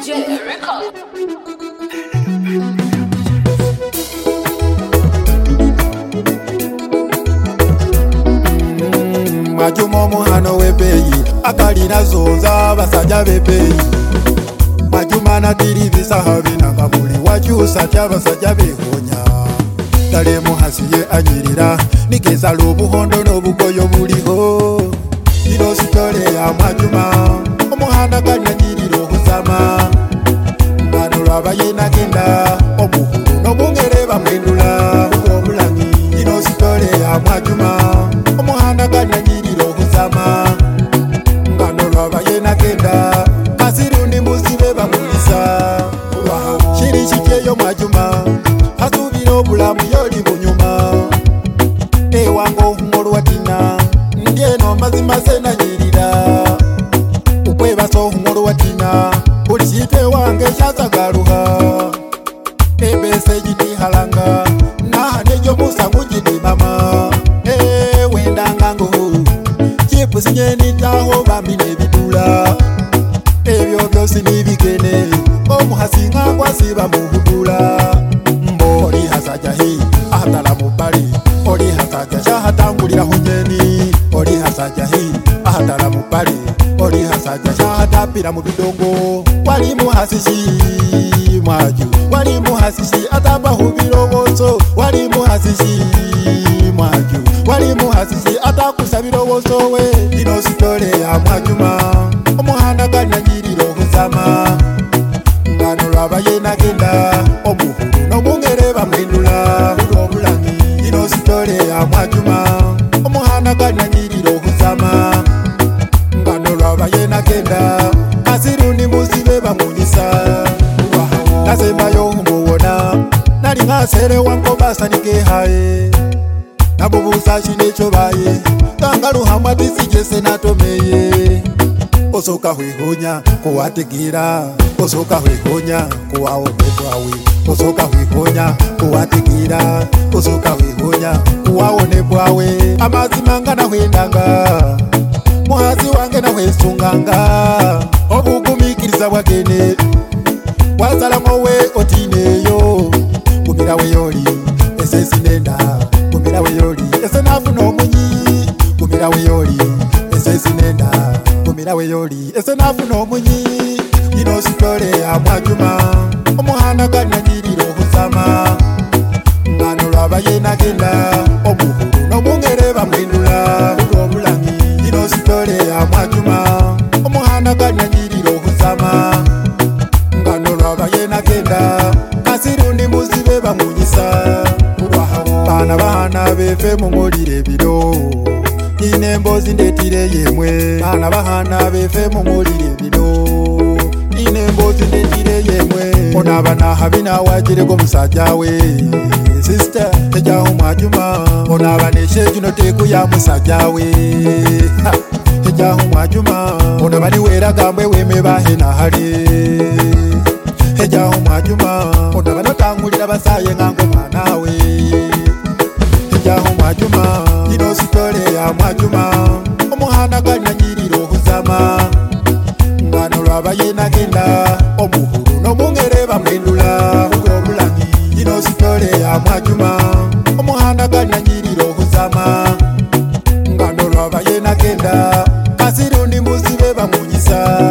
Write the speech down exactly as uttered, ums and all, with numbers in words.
J Record. Majumo muhano wepeyi akalina zonza basajja bepeyi Majuma na diri bisahabi nakabuli wakyusa kyabasajja behonya Dale muhasiye anyirira nikeza lubuhondo n'obugoyo buliho Ino sitole ya Majuma omuhanda ganyanyirira okuzama Ngano lwabaye nagenda omuhulu n'omungere bamwendula obulamu Ino sitole ya Majuma omuhanda ganyanyirira okuzama Ngano lwabaye nagenda kasirundi muzibe bamulisa Shiri shikyeyo Majuma asubira obulamu yoli bunyuma Ewango humolu watina Ndieno mazima sena nyirira Ukwebaso humolu watina Ulishipe wange shazagaruha Ebese jiti halanga Nahanejo musa mujidi mama Eee wenda ngangu Chipu sinyeni taho bambine bidula Ebyo byosi nibigene Omuhasinga kwa siba muhudula Mbo oli hasaja hii ahatala mubali Oli hasaja shahatangulira hunyeni Oli hasaja hii ahatala mubali Oli hasaja shahatapira mubidongo Wali muhasishi mwaju Wali muhasishi atapa hubirowoso Wali muhasishi mwaju Wali muhasishi atakusabirowoso we Ino sitole ya Majuma Omuhanda ganyanyirira okuzama Ngano lwabaye nagenda omuhulu n'omungere bamwendula obulamu Ino sitole ya Majuma omuhanda ganyanyirira okuzama Ngano lwabaye nagenda kasirundi muzibe bamunyisa Nasembayo humuwona nali ngasere wanko basanike hae Nabubusa shinecho baye Kangaruhamwa tisijese natomeye Osoka hwehonya kuwategira Osoka hwehonya kuwaonebwawe Osoka hwehonya kuwategira Osoka hwehonya kuwaonebwawe Amazima ngana hwendanga Muhazi wange na hwesunganga Obugumikiriza bwagene Wazala mwowe otineyo Kumira we yoli Ese sinenda Kumira we yoli Ese nafu no munyi Kumira we yoli Ese sinenda Kumira we yoli Ese nafu no munyi Ino sitole ya Majuma Omuhanda ganyanyirira okuzama Ngano lwabaye nagenda omuhulu n'omungere bamwendula obulamu Ino sitole ya Majuma Omuhanda ganyanyirira okuzama Ngano lwabaye nagenda kasirundi muzibe bamunyisa Bana bahana befe mumulire biro Ine mbozi ndetire yemwe Bana bahana befe mumulire biro Ine mbozi ndetire yemwe Onaba na habina wajirego musajja we Sister tejaho Majuma Onaba neshe juno teku ya musajja we Tejaho Majuma Onaba ni wera gambwe weme bahena hali Tejaho Majuma Onaba notangulira basaye ngango manawe Tejaho Majuma Ino sitole ya Majuma Omuhanda ganyanyirira okuzama Ngano lwabaye nagenda omuhulu n'omungere bamwendula obulamu Ino sitole ya Majuma Omuhanda ganyanyirira okuzama Ngano lwabaye nagenda kasirundi muzibe bamunyisa